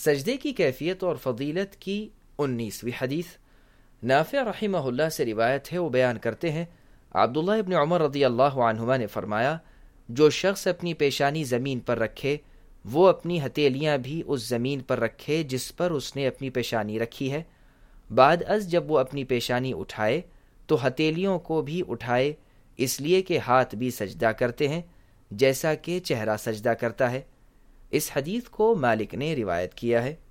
सजदे की कैफियत और फजीलत की 19वीं हदीस। नाफे रहिमहुल्लाह से रिवायत है, वो बयान करते हैं, अब्दुल्लाह इब्न उमर रदियल्लाहु अन्हुमा ने फरमाया, जो शख्स अपनी पेशानी ज़मीन पर रखे वो अपनी हथेलियाँ भी उस ज़मीन पर रखे जिस पर उसने अपनी पेशानी रखी है। बाद अज़ जब वो अपनी पेशानी उठाए तो हथेलियों को भी उठाए, इसलिए कि हाथ भी सजदा करते हैं जैसा कि चेहरा सजदा करता है। इस हदीस को मालिक ने रिवायत किया है।